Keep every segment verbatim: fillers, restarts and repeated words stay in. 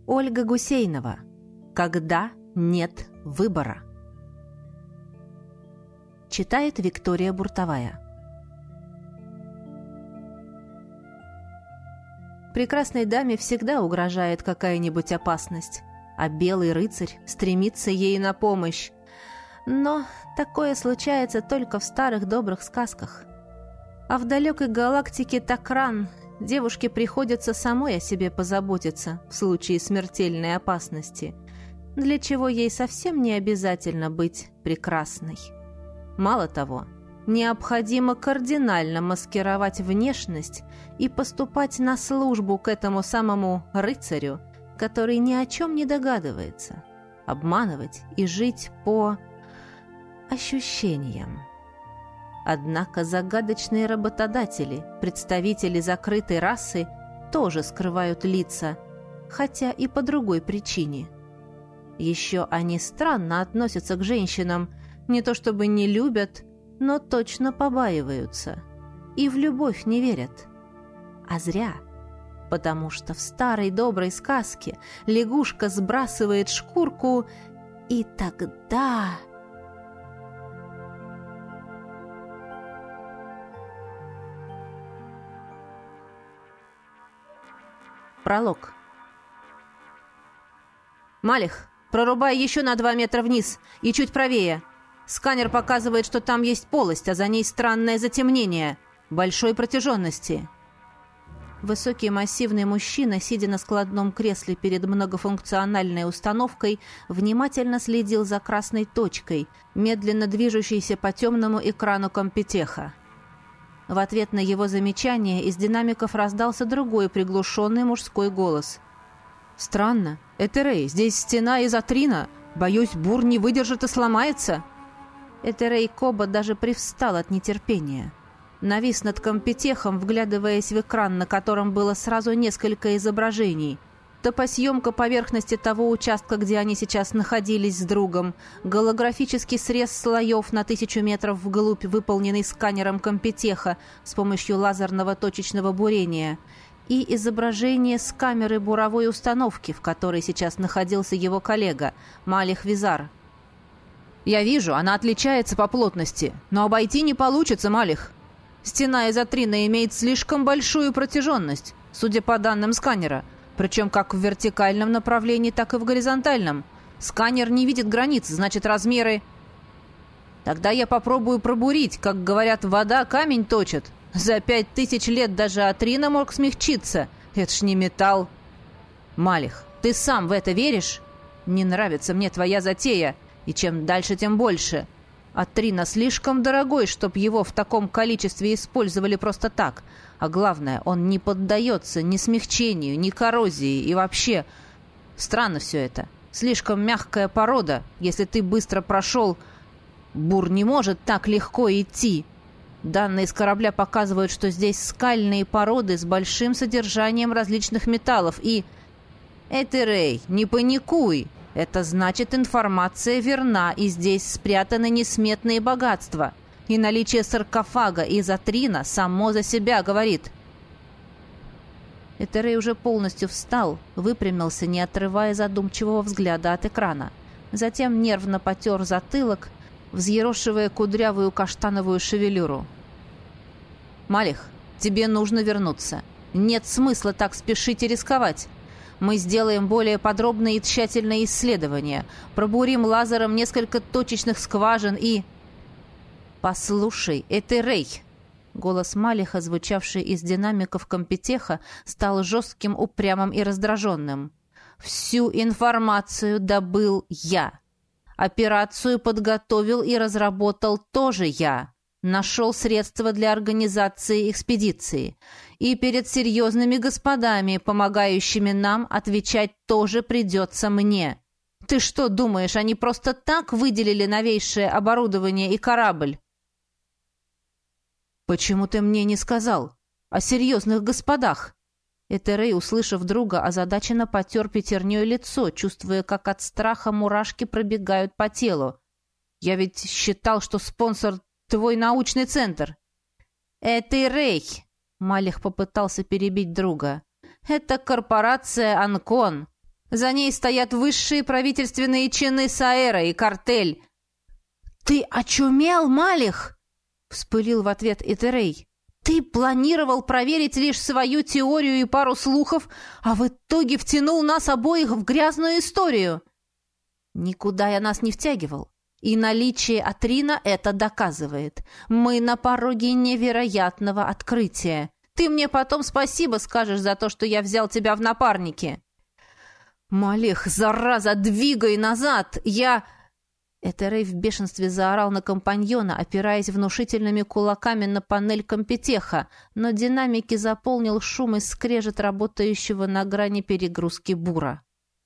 Ольга Гусейнова. Когда нет выбора. Читает Виктория Буртовая. Прекрасной даме всегда угрожает какая-нибудь опасность, а белый рыцарь стремится ей на помощь. Но такое случается только в старых добрых сказках. А в далекой галактике Такран девушке приходится самой о себе позаботиться в случае смертельной опасности, для чего ей совсем не обязательно быть прекрасной. Мало того, необходимо кардинально маскировать внешность и поступать на службу к этому самому рыцарю, который ни о чем не догадывается, обманывать и жить по ощущениям. Однако загадочные работодатели, представители закрытой расы, тоже скрывают лица, хотя и по другой причине. Еще они странно относятся к женщинам, не то чтобы не любят, но точно побаиваются. И в любовь не верят. А зря, потому что в старой доброй сказке лягушка сбрасывает шкурку, и тогда... Пролог. «Малих, прорубай еще на два метра вниз и чуть правее. Сканер показывает, что там есть полость, а за ней странное затемнение большой протяженности». Высокий массивный мужчина, сидя на складном кресле перед многофункциональной установкой, внимательно следил за красной точкой, медленно движущейся по темному экрану компьютера. В ответ на его замечание из динамиков раздался другой приглушенный мужской голос. «Странно. Этерей, здесь стена из атрина. Боюсь, бур не выдержит и сломается». Этерей Коба даже привстал от нетерпения. Навис над компьютером, вглядываясь в экран, на котором было сразу несколько изображений. Топосъемка поверхности того участка, где они сейчас находились с другом, голографический срез слоев на тысячу метров вглубь, выполненный сканером компьютера с помощью лазерного точечного бурения, и изображение с камеры буровой установки, в которой сейчас находился его коллега, Малих Визар. «Я вижу, она отличается по плотности, но обойти не получится, Малих. Стена из атрина имеет слишком большую протяженность, судя по данным сканера, причем как в вертикальном направлении, так и в горизонтальном. Сканер не видит границ, значит, размеры... Тогда я попробую пробурить, как говорят, вода камень точит. За пять тысяч лет даже атрина мог смягчиться. Это ж не металл. Малих, ты сам в это веришь? Не нравится мне твоя затея, и чем дальше, тем больше. Атрина слишком дорогой, чтоб его в таком количестве использовали просто так. А главное, он не поддается ни смягчению, ни коррозии, и вообще... Странно все это. Слишком мягкая порода. Если ты быстро прошел... Бур не может так легко идти. Данные с корабля показывают, что здесь скальные породы с большим содержанием различных металлов, и... Этерей, не паникуй! Это значит, информация верна, и здесь спрятаны несметные богатства. И наличие саркофага из атрина само за себя говорит. Этерей уже полностью встал, выпрямился, не отрывая задумчивого взгляда от экрана. Затем нервно потер затылок, взъерошивая кудрявую каштановую шевелюру. «Малих, тебе нужно вернуться. Нет смысла так спешить и рисковать. Мы сделаем более подробные и тщательные исследования, пробурим лазером несколько точечных скважин и...» «Послушай, Этерей!» Голос Малиха, звучавший из динамиков компьютера, стал жестким, упрямым и раздраженным. «Всю информацию добыл я. Операцию подготовил и разработал тоже я. Нашел средства для организации экспедиции. И перед серьезными господами, помогающими нам, отвечать тоже придется мне. Ты что думаешь, они просто так выделили новейшее оборудование и корабль?» «Почему ты мне не сказал? О серьезных господах?» Этерей, услышав друга, озадаченно потер пятерней лицо, чувствуя, как от страха мурашки пробегают по телу. «Я ведь считал, что спонсор твой научный центр». «Этерей!» — Малих попытался перебить друга. «Это корпорация «Анкон». За ней стоят высшие правительственные чины Саэра и картель. «Ты очумел, Малих?» — вспылил в ответ Этерей. «Ты планировал проверить лишь свою теорию и пару слухов, а в итоге втянул нас обоих в грязную историю». «Никуда я нас не втягивал. И наличие Атрина это доказывает. Мы на пороге невероятного открытия. Ты мне потом спасибо скажешь за то, что я взял тебя в напарники». «Малих, зараза, двигай назад! Я...» Этерей в бешенстве заорал на компаньона, опираясь внушительными кулаками на панель компетеха, но динамики заполнил шум и скрежет работающего на грани перегрузки бура.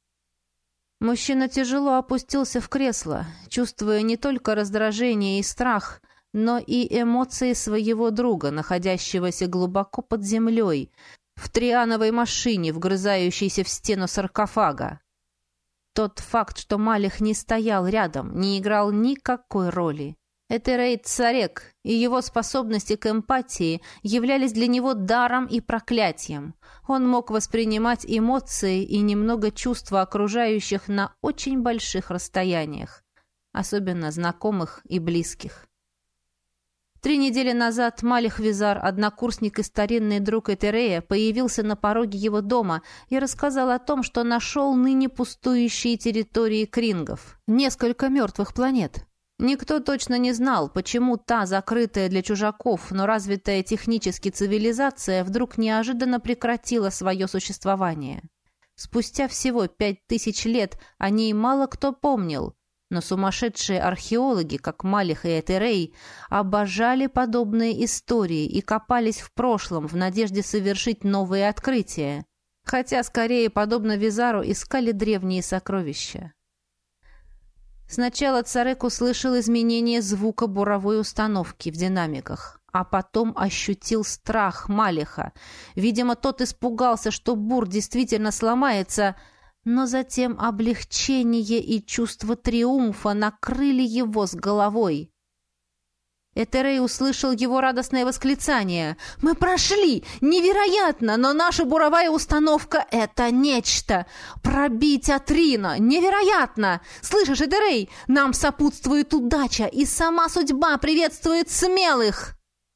Мужчина тяжело опустился в кресло, чувствуя не только раздражение и страх, но и эмоции своего друга, находящегося глубоко под землей, в триановой машине, вгрызающейся в стену саркофага. Тот факт, что Малих не стоял рядом, не играл никакой роли. Этерей Царек и его способности к эмпатии являлись для него даром и проклятием. Он мог воспринимать эмоции и немного чувства окружающих на очень больших расстояниях, особенно знакомых и близких. Три недели назад Малих Визар, однокурсник и старинный друг Этерея, появился на пороге его дома и рассказал о том, что нашел ныне пустующие территории крингов. Несколько мертвых планет. Никто точно не знал, почему та закрытая для чужаков, но развитая технически цивилизация вдруг неожиданно прекратила свое существование. Спустя всего пять тысяч лет о ней мало кто помнил, но сумасшедшие археологи, как Малих и Этерей, обожали подобные истории и копались в прошлом в надежде совершить новые открытия, хотя, скорее, подобно Визару, искали древние сокровища. Сначала Царек услышал изменение звука буровой установки в динамиках, а потом ощутил страх Малиха. Видимо, тот испугался, что бур действительно сломается, но затем облегчение и чувство триумфа накрыли его с головой. Этерей услышал его радостное восклицание. «Мы прошли! Невероятно! Но наша буровая установка — это нечто! Пробить Атрина! Невероятно! Слышишь, Этерей, нам сопутствует удача, и сама судьба приветствует смелых!»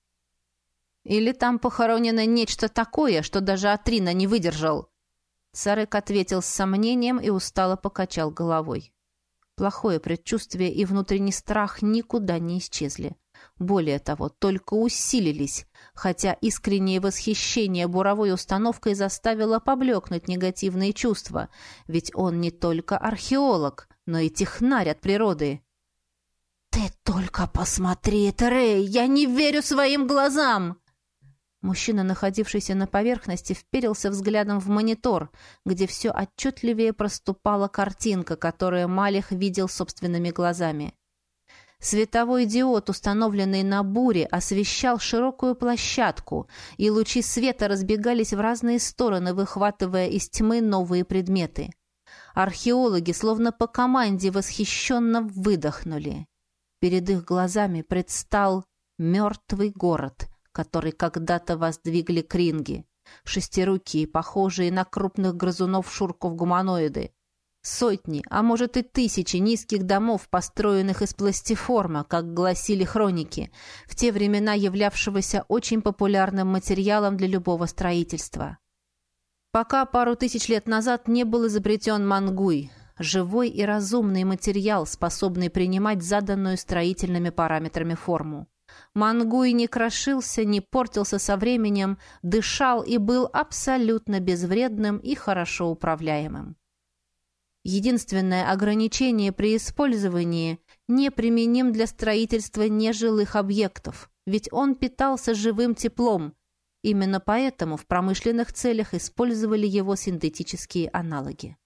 Или там похоронено нечто такое, что даже Атрина не выдержал? Царек ответил с сомнением и устало покачал головой. Плохое предчувствие и внутренний страх никуда не исчезли. Более того, только усилились, хотя искреннее восхищение буровой установкой заставило поблекнуть негативные чувства, ведь он не только археолог, но и технарь от природы. «Ты только посмотри, Этерей, я не верю своим глазам!» Мужчина, находившийся на поверхности, вперился взглядом в монитор, где все отчетливее проступала картинка, которую Малих видел собственными глазами. Световой диод, установленный на буре, освещал широкую площадку, и лучи света разбегались в разные стороны, выхватывая из тьмы новые предметы. Археологи, словно по команде, восхищенно выдохнули. Перед их глазами предстал мертвый город, который когда-то воздвигли кринги, шестирукие, похожие на крупных грызунов шурков-гуманоиды. Сотни, а может и тысячи низких домов, построенных из пластиформа, как гласили хроники, в те времена являвшегося очень популярным материалом для любого строительства. Пока пару тысяч лет назад не был изобретен мангуй, живой и разумный материал, способный принимать заданную строительными параметрами форму. Мангуй не крошился, не портился со временем, дышал и был абсолютно безвредным и хорошо управляемым. Единственное ограничение при использовании – неприменим для строительства нежилых объектов, ведь он питался живым теплом. Именно поэтому в промышленных целях использовали его синтетические аналоги.